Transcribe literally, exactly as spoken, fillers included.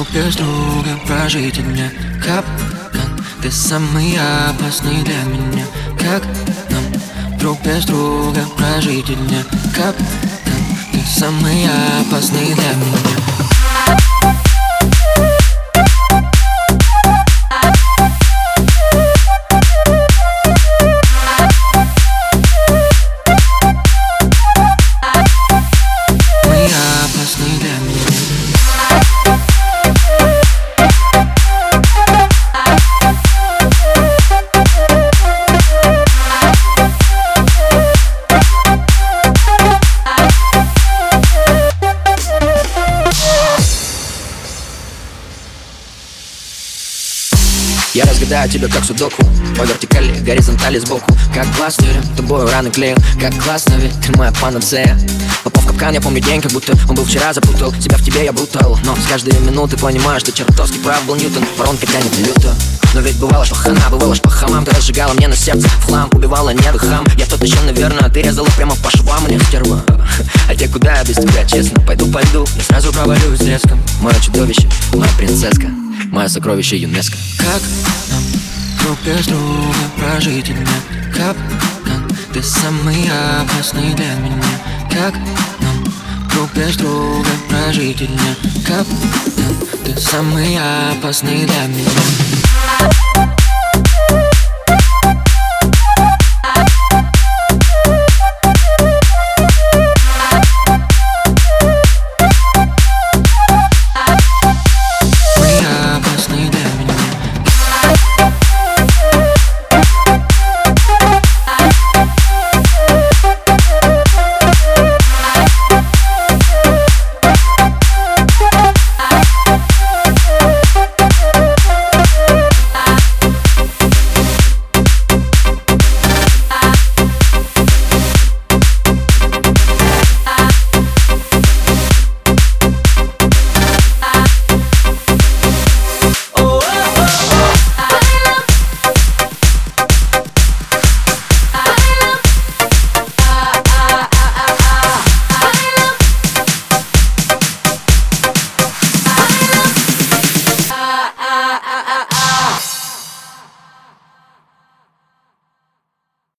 без друга прожить дня. Капкан, ты самый опасный для меня. Как нам друг без друга прожить дня? Капкан, ты самый опасный для меня. Я разгадаю тебя как судоку, по вертикали, горизонтали сбоку. Как глаз тюрем, тобою раны клею. Как классно, ведь ты моя панацея. Попал в капкан, я помню день, как будто он был вчера, запутал себя в тебе, я брутал. Но с каждой минуты понимаю, что чертовски прав был Ньютон. Воронка тянет люто. Но ведь бывало, что хана, бывало, что по хамам. Ты разжигала мне на сердце в хлам, убивала нервы хам. Я тот еще, наверное, ты резала прямо по швам. Мне стерва. А те куда я без тебя, честно? Пойду по льду, я сразу провалюсь резком. Мое чудовище, моя принцесска, мое сокровище ЮНЕСКО. Как нам друг без друга прожить дня? Капкан, ты самый опасный для меня. Как нам друг без друга прожить дня? Капкан, ты самый опасный для меня.